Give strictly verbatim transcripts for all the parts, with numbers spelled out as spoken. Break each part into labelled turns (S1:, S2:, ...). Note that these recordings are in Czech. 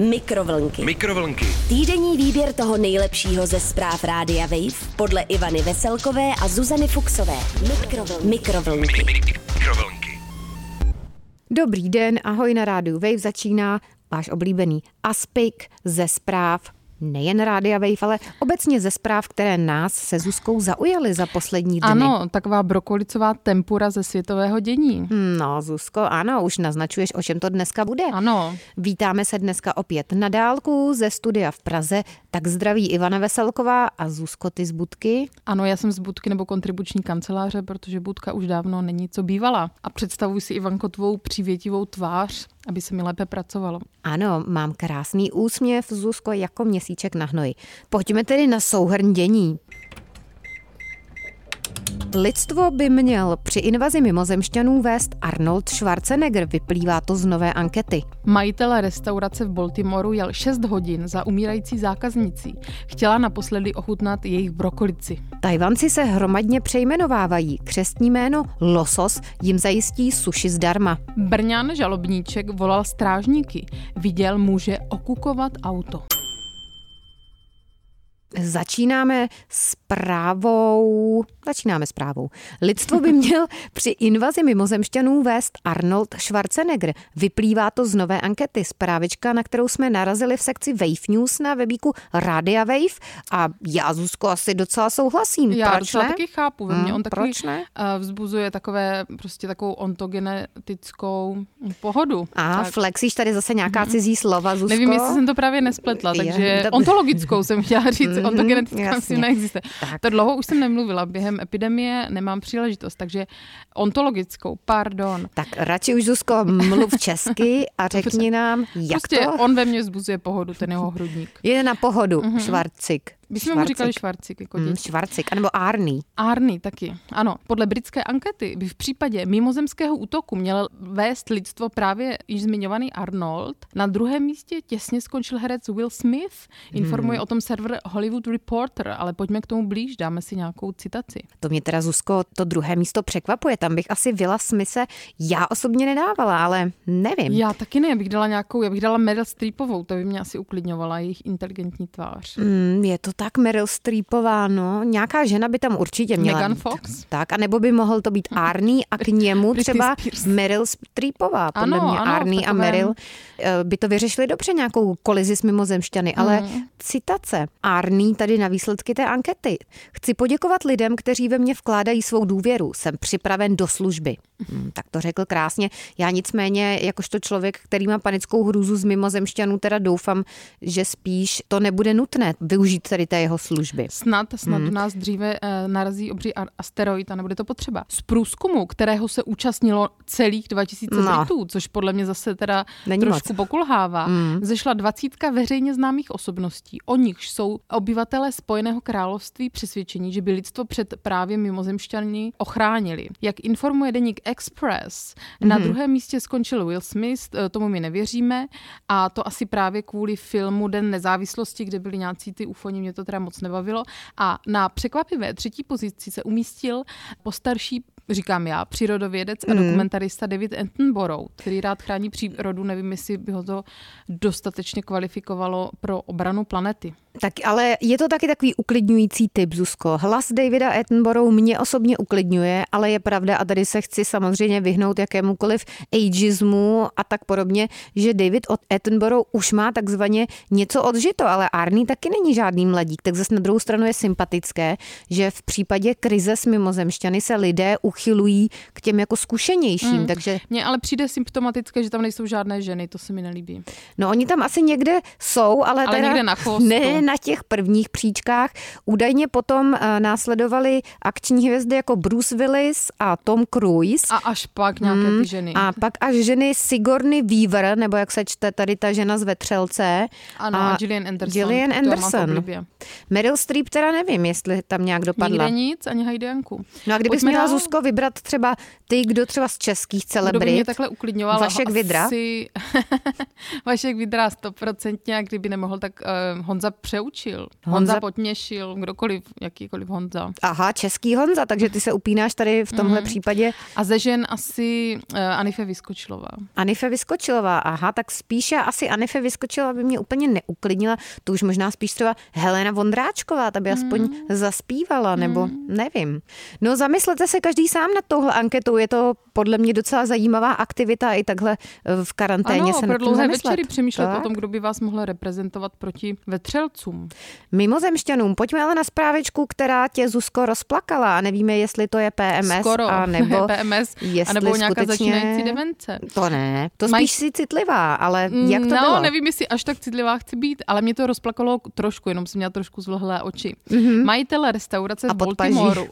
S1: Mikrovlnky.
S2: Mikrovlnky.
S1: Týdenní výběr toho nejlepšího ze zpráv Rádia Wave podle Ivany Veselkové a Zuzany Fuxové. Mikrovlnky. Mikrovlnky.
S2: Mikrovlnky.
S3: Dobrý den, ahoj, na Rádiu Wave začíná váš oblíbený Aspik ze zpráv nejen Rádia Wave, ale obecně ze zpráv, které nás se Zuzkou zaujaly za poslední dny.
S4: Ano, taková brokolicová tempura ze světového dění.
S3: No, Zuzko, ano, už naznačuješ, o čem to dneska bude.
S4: Ano.
S3: Vítáme se dneska opět na dálku ze studia v Praze. Tak zdraví Ivana Veselková a Zuzko, ty z Budky.
S4: Ano, já jsem z Budky nebo kontribuční kanceláře, protože Budka už dávno není co bývala. A představuji si, Ivanko, tvou přívětivou tvář, aby se mi lépe pracovalo.
S3: Ano, mám krásný úsměv, Zuzko, jako měsíček na hnoji. Pojďme tedy na souhrn dění. Lidstvo by měl při invazi mimozemšťanů vést Arnold Schwarzenegger, vyplývá to z nové ankety.
S4: Majitel restaurace v Baltimoru jel šest hodin za umírající zákaznicí. Chtěla naposledy ochutnat jejich brokolici.
S3: Tajvanci se hromadně přejmenovávají. Křestní jméno Losos jim zajistí suši zdarma.
S4: Brňan žalobníček volal strážníky. Viděl muže okukovat auto.
S3: Začínáme zprávou. Začínáme zprávou. Lidstvo by měl při invazi mimozemšťanů vést Arnold Schwarzenegger. Vyplývá to z nové ankety. Zprávička, na kterou jsme narazili v sekci Wave News na webíku Rádia Wave. A já, Zuzko, asi docela souhlasím.
S4: Já
S3: proč
S4: docela
S3: ne?
S4: taky chápu. Ve mně on takový
S3: proč ne?
S4: vzbuzuje takové, prostě takovou ontogenetickou pohodu.
S3: A
S4: tak.
S3: Flexíš tady zase nějaká cizí slova, Zuzko?
S4: Nevím, jestli jsem to právě nespletla, takže
S3: Je,
S4: ontologickou jsem chtěla říct. Ontogenetická
S3: jasně.
S4: si neexistuje. To dlouho už jsem nemluvila, během epidemie nemám příležitost, takže ontologickou, pardon.
S3: Tak radši už, Zuzko, mluv česky a řekni nám, jak
S4: prostě
S3: to...
S4: on ve mně vzbuzuje pohodu, ten jeho hrudník.
S3: Je na pohodu, mm-hmm. Švarcik.
S4: My jsme mu říkali Švarcik. Jako
S3: mm, švarcik, anebo Arný.
S4: Arný taky, ano. Podle britské ankety by v případě mimozemského útoku měl vést lidstvo právě již zmiňovaný Arnold. Na druhém místě těsně skončil herec Will Smith. Informuje hmm. o tom server Hollywood Reporter, ale pojďme k tomu blíž, dáme si nějakou citaci.
S3: To mě teda, Zuzko, to druhé místo překvapuje. Tam bych asi Willa Smithe já osobně nedávala, ale nevím.
S4: Já taky ne, já bych dala nějakou, já bych dala Meryl Streepovou, to by mě asi uklidňovala, jejich inteligentní tvář.
S3: Mm, je to tak, Meryl Streepová, no. Nějaká žena by tam určitě měla
S4: Megan
S3: být.
S4: Fox?
S3: Tak, anebo by mohl to být Arný a k němu třeba Meryl Streepová. Podle
S4: ano,
S3: mě
S4: ano,
S3: Arný
S4: takovém...
S3: a Meryl by to vyřešili dobře, nějakou kolizi s mimozemšťany, ale hmm. citace. Arný tady na výsledky té ankety. Chci poděkovat lidem, kteří ve mě vkládají svou důvěru. Jsem připraven do služby. Hmm, tak to řekl krásně. Já nicméně, jakožto člověk, který má panickou hrůzu z mimozemšťanů, teda doufám, že spíš to nebude nutné využít tady té jeho služby.
S4: Snad, snad
S3: hmm.
S4: u nás dříve eh, narazí obří asteroid a nebude to potřeba. Z průzkumu, kterého se účastnilo celých dva tisíce
S3: no.
S4: Britů, což podle mě zase teda
S3: Není
S4: trošku
S3: moc.
S4: pokulhává,
S3: hmm.
S4: zešla dvacítka veřejně známých osobností. O nich jsou obyvatelé Spojeného království přesvědčení, že by lidstvo před právě mimozemšťany ochránili. Jak informuje deník Express, hmm. na druhém místě skončil Will Smith, tomu my nevěříme, a to asi právě kvůli filmu Den nezávislosti, kde byli nějací ty ufoni, mě to teda moc nebavilo. A na překvapivé třetí pozici se umístil postarší, říkám já, přírodovědec a dokumentarista David Attenborough, který rád chrání přírodu, nevím, jestli by ho to dostatečně kvalifikovalo pro obranu planety.
S3: Tak ale je to taky takový uklidňující tip, Zuzko. Hlas Davida Attenborough mě osobně uklidňuje, ale je pravda, a tady se chci samozřejmě vyhnout jakémukoliv ageismu a tak podobně, že David Attenborough už má takzvaně něco odžito, ale Arný taky není žádný mladík. Tak zase na druhou stranu je sympatické, že v případě krize s mimozemšťany se lidé uchylují k těm jako zkušenějším.
S4: Hmm.
S3: Takže...
S4: Mně ale přijde symptomatické, že tam nejsou žádné ženy, to se mi nelíbí.
S3: No oni tam asi někde jsou, ale,
S4: ale
S3: teda
S4: někde na chvostu.
S3: Ne na těch prvních příčkách. Údajně potom uh, následovali akční hvězdy jako Bruce Willis a Tom Cruise.
S4: A až pak nějaké
S3: hmm.
S4: ty ženy.
S3: A pak až ženy Sigourney Weaver, nebo jak se čte tady ta žena z Vetřelce.
S4: Ano, a, a Gillian Anderson.
S3: Gillian Anderson.
S4: To
S3: Meryl Streep teda nevím, jestli tam nějak dopadla.
S4: Nikde nic, ani Hajdianku.
S3: No a kdybys
S4: Pojďme
S3: měla,
S4: dál.
S3: Zuzko, vybrat třeba ty, kdo třeba z českých celebrit.
S4: Kdo by mě takhle uklidňoval?
S3: Vašek Vidra?
S4: Asi... Vašek Vidra stoprocentně, a kdyby nemohl, tak uh, Honza Přeučil. Honza, Honza Potměšil, kdokoliv, jakýkoliv Honza.
S3: Aha, český Honza, takže ty se upínáš tady v tomhle mm. případě.
S4: A ze žen asi uh, Anife Vyskočilová.
S3: Anife Vyskočilová, aha, tak spíše asi Anife Vyskočilová by mě úplně neuklidnila. To už možná spíš třeba Helena Vondráčková, ta by aspoň mm. zaspívala, nebo mm. nevím. No zamyslete se každý sám nad touhle anketou, je to podle mě docela zajímavá aktivita i takhle v karanténě
S4: ano,
S3: se nad tím
S4: dlouhé
S3: zamyslet.
S4: večery přemýšlet
S3: tak?
S4: o tom, kdo by vás mohl reprezentovat proti vetřelcům.
S3: Mimozemšťanům, pojďme ale na zprávičku, která tě, Zuzko, rozplakala a nevíme, jestli to je P M S
S4: Skoro.
S3: a nebo
S4: P M S,
S3: jestli
S4: a nebo nějaká
S3: skutečně...
S4: začínající demence.
S3: To ne, to spíš
S4: Maj...
S3: si citlivá, ale jak to
S4: no,
S3: bylo?
S4: No, nevím, jestli až tak citlivá chci být, ale mě to rozplakalo trošku, jenom jsem měla trošku zvlhlé oči. Mm-hmm. Majitel restaurace v Baltimoru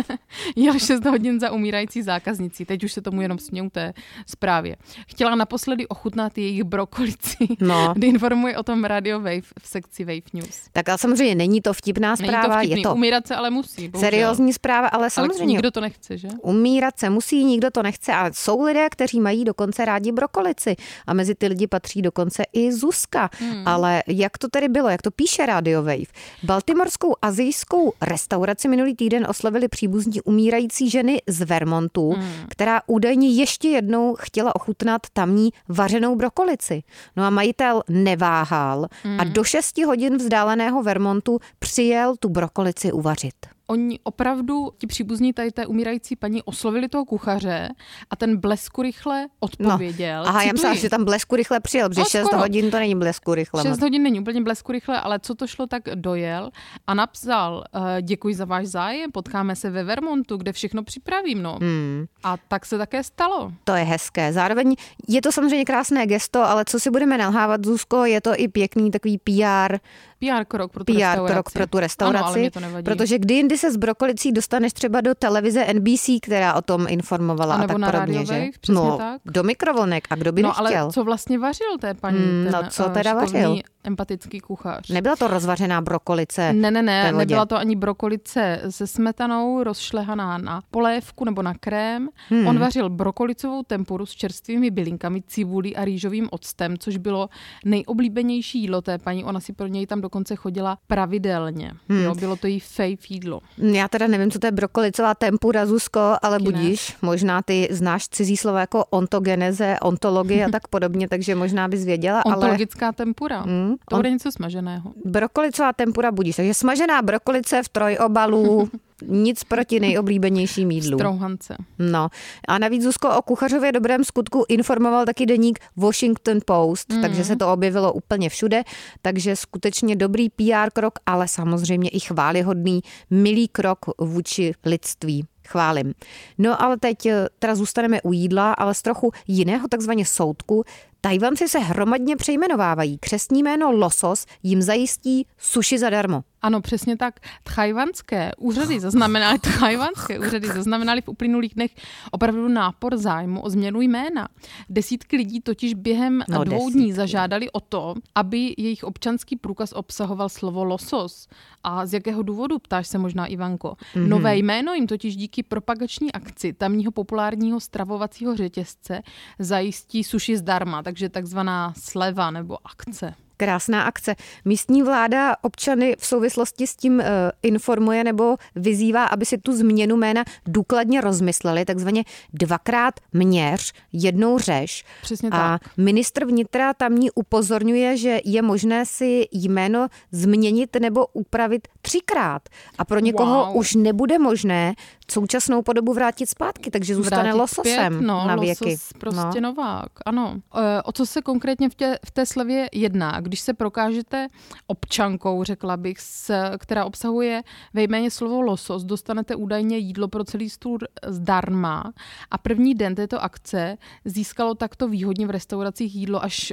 S4: jel šest hodin za umírající zákaznicí. Teď už se tomu jenom směju té zprávě. Chtěla naposledy ochutnat jejich brokolici. No. Kdy informuje o tom Radio Wave v sekci Wave News.
S3: Tak ale samozřejmě není to vtipná zpráva.
S4: Není to vtipný.
S3: Je to
S4: umírat se ale musí. Bohužel.
S3: Seriózní zpráva, ale samozřejmě.
S4: Ale nikdo to nechce, že?
S3: Umírat se musí, nikdo to nechce. A jsou lidé, kteří mají dokonce rádi brokolici. A mezi ty lidi patří dokonce i Zuzka. Hmm. Ale jak to tedy bylo? Jak to píše Radio Wave? Baltimorskou asijskou restauraci minulý týden oslavili příbuzní umírající ženy z Vermontu, hmm. která údajně ještě jednou chtěla ochutnat tamní vařenou brokolici. No a majitel neváhal hmm. a do šesti hodin vzdáleného Vermontu přijel tu brokolici uvařit.
S4: Oni opravdu, ti příbuzní tady té umírající paní, oslovili toho kuchaře a ten blesku rychle odpověděl.
S3: No. Aha, já myslím, že tam blesku rychle přijel, protože no, šest hodin to není blesku rychle.
S4: šest hodin není úplně blesku rychle, ale co to šlo, tak dojel a napsal, uh, děkuji za váš zájem, potkáme se ve Vermontu, kde všechno připravím, no. Hmm. A tak se také stalo.
S3: To je hezké. Zároveň je to samozřejmě krásné gesto, ale co si budeme nalhávat, Zuzko, je to i pěkný takový P R
S4: P R krok pro tu
S3: P R
S4: restauraci.
S3: krok pro tu restauraci,
S4: ano, ale mě to nevadí.
S3: Protože kdy jindy se s brokolicí dostaneš třeba do televize N B C, která o tom informovala a, a tak
S4: na
S3: podobně, že?
S4: Wave, přesně
S3: no,
S4: tak.
S3: do mikrovlnek a kdo by
S4: no,
S3: nechtěl?
S4: Ale co vlastně vařil té paní?
S3: Mm,
S4: ten,
S3: no co teda vařil?
S4: Empatický kuchař.
S3: Nebyla to rozvařená brokolice?
S4: Ne, ne, ne, nebyla to ani brokolice se smetanou, rozšlehaná na polévku nebo na krém. Hmm. On vařil brokolicovou tempuru s čerstvými bylinkami, cibulí a rýžovým octem, což bylo nejoblíbenější jídlo té paní. Ona si pro něj tam dokonce chodila pravidelně. Hmm. Jo, bylo to jí fave jídlo.
S3: Já teda nevím, co to je brokolicová tempura, Zuzko, ale Taky budíš. Ne. Možná ty znáš cizí slova jako ontogeneze, ontologie a tak podobně, takže možná bys věděla.
S4: Ontologická
S3: ale...
S4: tempura. Hmm. To bude On... něco smaženého.
S3: Brokolicová tempura budíš. Takže smažená brokolice v trojobalu. Nic proti nejoblíbenějším jídlu.
S4: Strouhance.
S3: No. A navíc, Zuzko, o kuchařově dobrém skutku informoval taky deník Washington Post, mm. takže se to objevilo úplně všude. Takže skutečně dobrý P R krok, ale samozřejmě i chválihodný, milý krok vůči lidství. Chválím. No ale teď teda zůstaneme u jídla, ale z trochu jiného takzvaně soudku. Tajvanci se hromadně přejmenovávají. Křestní jméno losos jim zajistí sushi zadarmo.
S4: Ano, přesně tak. Tchajvanské úřady zaznamenaly, tchajvanské úřady zaznamenaly v uplynulých dnech opravdu nápor zájmu o změnu jména. Desítky lidí totiž během no, dvou desítky. dní zažádali o to, aby jejich občanský průkaz obsahoval slovo losos. A z jakého důvodu, ptáš se možná, Ivanko. Mm-hmm. Nové jméno jim totiž díky propagační akci tamního populárního stravovacího řetězce zajistí sushi zdarma, takže takzvaná sleva nebo akce.
S3: Krásná akce. Místní vláda občany v souvislosti s tím uh, informuje nebo vyzývá, aby si tu změnu jména důkladně rozmysleli, takzvaně dvakrát měř, jednou řeš.
S4: Přesně
S3: a
S4: tak.
S3: Ministr vnitra tamní upozorňuje, že je možné si jméno změnit nebo upravit třikrát. A pro někoho
S4: wow.
S3: už nebude možné současnou podobu vrátit zpátky, takže zůstane
S4: vrátit
S3: lososem
S4: zpět, no,
S3: na věky.
S4: Losos prostě no. Novák, ano. E, o co se konkrétně v, tě, v té slevě jedná? Když se prokážete občankou, řekla bych, s, která obsahuje ve jméně slovo losos, dostanete údajně jídlo pro celý stůl zdarma a první den této akce získalo takto výhodně v restauracích jídlo až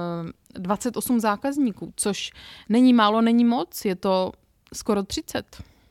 S4: e, dvacet osm zákazníků, což není málo, není moc, je to skoro třicet.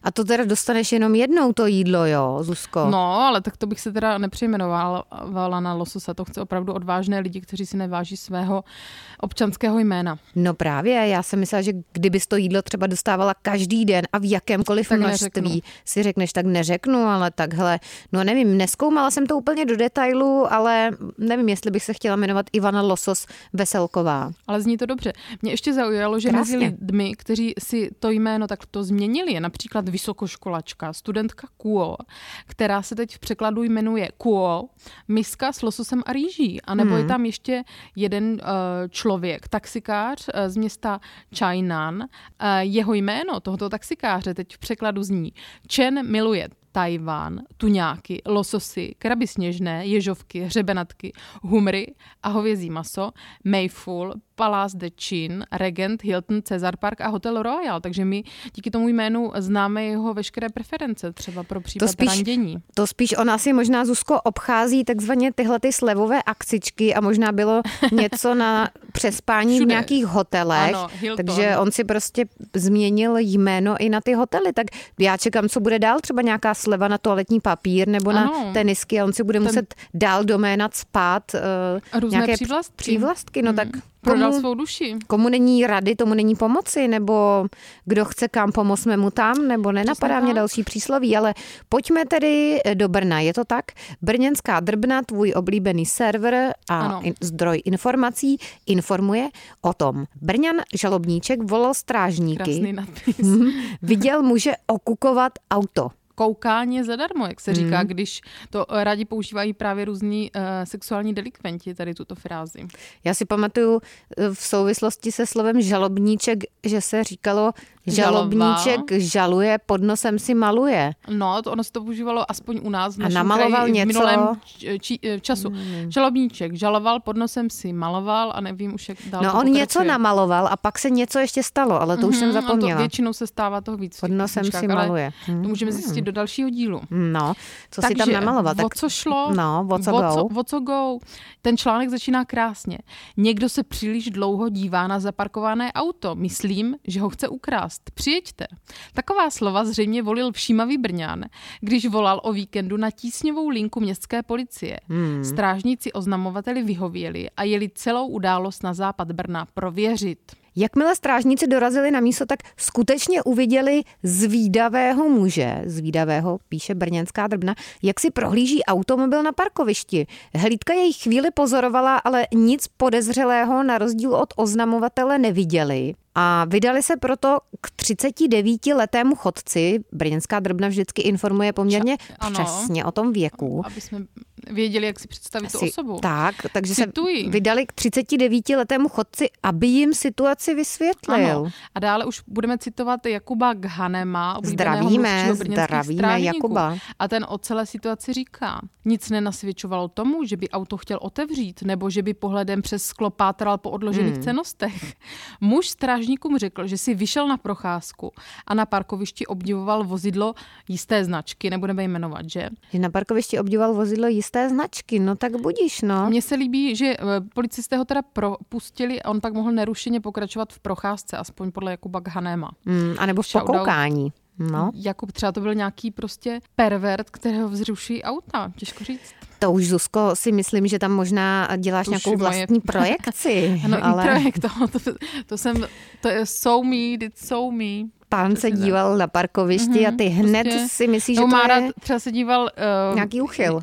S3: A to teda dostaneš jenom jednou to jídlo, jo, Zuzko?
S4: No, ale tak to bych se teda nepřejmenovala na lososa. To chce opravdu odvážné lidi, kteří si neváží svého občanského jména.
S3: No právě, já jsem myslela, že kdybys to jídlo třeba dostávala každý den a v jakémkoliv tak množství, neřeknu. Si řekneš, tak neřeknu, ale takhle, no nevím, nezkoumala jsem to úplně do detailu, ale nevím, jestli bych se chtěla jmenovat Ivana Losos Veselková.
S4: Ale zní to dobře. Mě ještě zaujalo, že
S3: Krásně.
S4: mezi lidmi, kteří si to jméno takto změnili, je například vysokoškolačka, studentka Kuo, která se teď v překladu jmenuje Kuo, miska s lososem a rýží. A nebo hmm. je tam ještě jeden uh, člověk, taxikář uh, z města Chainan. Uh, jeho jméno tohoto taxikáře teď v překladu zní Chen miluje Tajván, tuňáky, lososy, kraby sněžné, ježovky, hřebenatky, humry a hovězí maso, Mayful, Palace de Chin, Regent, Hilton, Cesar Park a Hotel Royal. Takže my díky tomu jménu známe jeho veškeré preference, třeba pro případ
S3: to spíš,
S4: randění.
S3: To spíš ona si možná, Zuzko, obchází takzvaně tyhle ty slevové akcičky a možná bylo něco na přespání Všude. V nějakých hotelech.
S4: Ano,
S3: takže on si prostě změnil jméno i na ty hotely. Tak já čekám, co bude dál, třeba nějaká sleva na toaletní papír nebo ano. na tenisky a on si bude Ten... muset dál doménat spát uh,
S4: různé
S3: nějaké
S4: přívlastky.
S3: přívlastky. No hmm. tak
S4: Prodal
S3: komu,
S4: svou duši.
S3: Komu není rady, tomu není pomoci, nebo kdo chce kam, pomozme mu tam, nebo nenapadá mě další přísloví, ale pojďme tedy do Brna, je to tak? Brněnská drbna, tvůj oblíbený server a in, zdroj informací, informuje o tom. Brňan Žalobníček volal strážníky.
S4: Krásný nadpis.
S3: Viděl muže okukovat auto.
S4: Koukání zadarmo, jak se říká, hmm. když to rádi používají právě různí uh, sexuální delikventi, tady tuto frázi.
S3: Já si pamatuju v souvislosti se slovem žalobníček, že se říkalo žalobníček žaluje, pod nosem si maluje.
S4: No, to ono se to používalo aspoň u nás v
S3: a namaloval něco.
S4: V minulém či, času. Hmm. Žalobníček žaloval, pod nosem si maloval a nevím už, jak dál.
S3: No
S4: to
S3: on
S4: pokračuje.
S3: Něco namaloval a pak se něco ještě stalo, ale to mm-hmm, už jsem zapomněla.
S4: To většinou se stává toho víc.
S3: Pod nosem si maluje.
S4: To můžeme zjistit do dalšího dílu.
S3: No, co
S4: Takže,
S3: si tam namaloval?
S4: Tak o co šlo?
S3: No, o co
S4: o
S3: go?
S4: Co, o co go? Ten článek začíná krásně. Někdo se příliš dlouho dívá na zaparkované auto. Myslím, že ho chce ukrást. Přijeďte. Taková slova zřejmě volil všímavý Brňan, když volal o víkendu na tísňovou linku městské policie. Hmm. Strážníci oznamovateli vyhověli a jeli celou událost na západ Brna prověřit.
S3: Jakmile strážníci dorazili na místo, tak skutečně uviděli zvídavého muže, zvídavého, píše Brněnská drbna, jak si prohlíží automobil na parkovišti. Hlídka jej chvíli pozorovala, ale nic podezřelého na rozdíl od oznamovatele neviděli. A vydali se proto k třicetidevítiletému chodci. Brněnská drbna vždycky informuje poměrně Ča, přesně o tom věku.
S4: Aby jsme věděli, jak si představit
S3: Asi,
S4: tu osobu.
S3: Tak, takže
S4: Cituji.
S3: se vydali k třicetidevítiletému chodci, aby jim situaci vysvětlil.
S4: Ano. A dále už budeme citovat Jakuba Ghanema,
S3: zdravíme, zdravíme Jakuba.
S4: A ten o celé situaci říká, nic nenasvědčovalo tomu, že by auto chtěl otevřít, nebo že by pohledem přes sklo pátral po odložených hmm. cenostech. Muž strážníkům řekl, že si vyšel na procházku a na parkovišti obdivoval vozidlo jisté značky, nebudeme jmenovat, že?
S3: Že na parkovišti obdivoval vozidlo jisté značky, no tak budíš, no.
S4: Mně se líbí, že policisté ho teda propustili a on pak mohl nerušeně pokračovat v procházce, aspoň podle Jakuba Ghanema.
S3: Mm, a nebo v pokoukání. No.
S4: Jakub třeba to byl nějaký prostě pervert, kterého vzruší auta, těžko říct.
S3: To už, Zuzko, si myslím, že tam možná děláš Tuž nějakou vlastní moje... projekci.
S4: Ano,
S3: ale...
S4: projekt, to, to, to jsem, to je so me, it's so me.
S3: Pán se díval na parkovišti mm-hmm, a ty hned prostě, si myslíš, že to
S4: má
S3: je
S4: rád, třeba se díval... Uh,
S3: nějaký uchyl.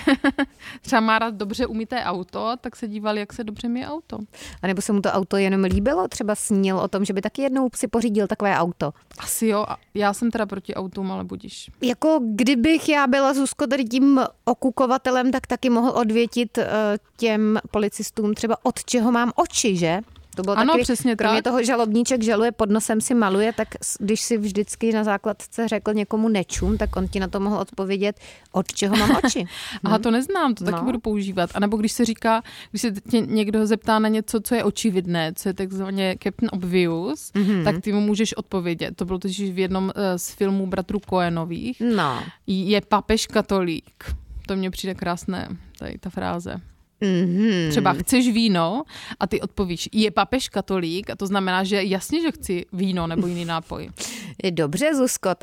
S4: Třeba má rád dobře umyté auto, tak se díval, jak se dobře myje auto.
S3: A nebo se mu to auto jenom líbilo? Třeba snil o tom, že by taky jednou si pořídil takové auto.
S4: Asi jo. Já jsem teda proti autům, ale budiš.
S3: Jako kdybych já byla, Zuzko, tady tím okukovatelem, tak taky mohl odvětit uh, těm policistům třeba od čeho mám oči, že? To bylo
S4: ano,
S3: taky,
S4: přesně
S3: kromě
S4: tak.
S3: toho žalobníček žaluje, pod nosem si maluje, tak když si vždycky na základce řekl někomu nečum, tak on ti na to mohl odpovědět, od čeho mám oči.
S4: Aha, to neznám, to taky no. budu používat. A nebo když se říká, když se tě někdo zeptá na něco, co je očividné, co je takzvaně Captain Obvious, mm-hmm. tak ty mu můžeš odpovědět. To bylo totiž v jednom z filmů bratrů Coenových.
S3: No.
S4: Je papež katolík. To mně přijde krásné, tady ta fráze.
S3: Mm-hmm.
S4: Třeba chceš víno a ty odpovíš, je papež katolík a to znamená, že jasně, že chci víno nebo jiný nápoj.
S3: Dobře, Zuzko, tak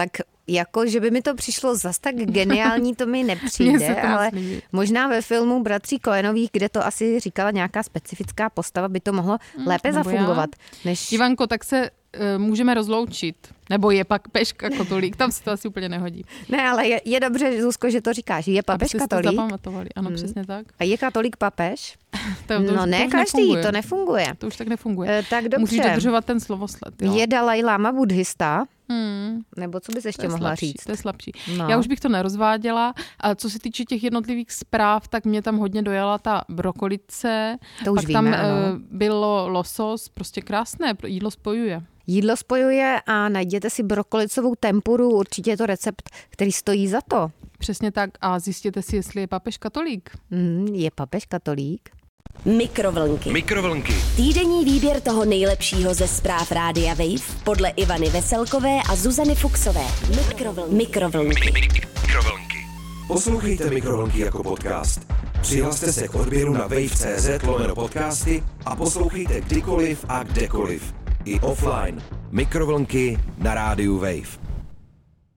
S3: jako, že by mi to přišlo zas tak geniální, to mi nepřijde, to ale myslí. Možná ve filmu Bratří Coenových, kde to asi říkala nějaká specifická postava, by to mohlo hmm, lépe zafungovat. Než...
S4: Ivanko, tak se uh, můžeme rozloučit. Nebo je papež katolík, tam se to asi úplně nehodí.
S3: Ne, ale je, je dobře, Zuzko, že to říkáš. Je papež katolík?
S4: Aby zapamatovali, ano, hmm. přesně tak.
S3: A je katolík papež?
S4: to, to
S3: no
S4: už,
S3: ne,
S4: to
S3: každý,
S4: nefunguje.
S3: to nefunguje.
S4: To už tak nefunguje.
S3: E, tak dobře.
S4: Musíš dodržovat ten slovosled. Jo.
S3: Je Dalaj Lama buddhista?
S4: Hmm.
S3: Nebo co bys ještě mohla
S4: slabší,
S3: říct?
S4: To je slabší.
S3: No.
S4: Já už bych to nerozváděla. A co se týče těch jednotlivých zpráv, tak mě tam hodně dojala ta brokolice.
S3: To už
S4: Pak
S3: víme,
S4: tam
S3: ano.
S4: bylo losos, prostě krásné, jídlo spojuje.
S3: Jídlo spojuje a najděte si brokolicovou tempuru, určitě je to recept, který stojí za to.
S4: Přesně tak a zjistěte si, jestli je papež katolík.
S3: Mm, je papež katolík?
S1: Mikrovlnky.
S2: Mikrovlnky.
S1: Týdenní výběr toho nejlepšího ze zpráv Rádia Wave podle Ivany Veselkové a Zuzany Fuxové. Mikrovlnky. Mikrovlnky.
S2: Mikrovlnky. Poslouchejte Mikrovlnky jako podcast. Přihlaste se k odběru na wave tečka cz lomeno podcasty a poslouchejte kdykoliv a kdekoliv. I offline. Mikrovlnky na rádiu Wave.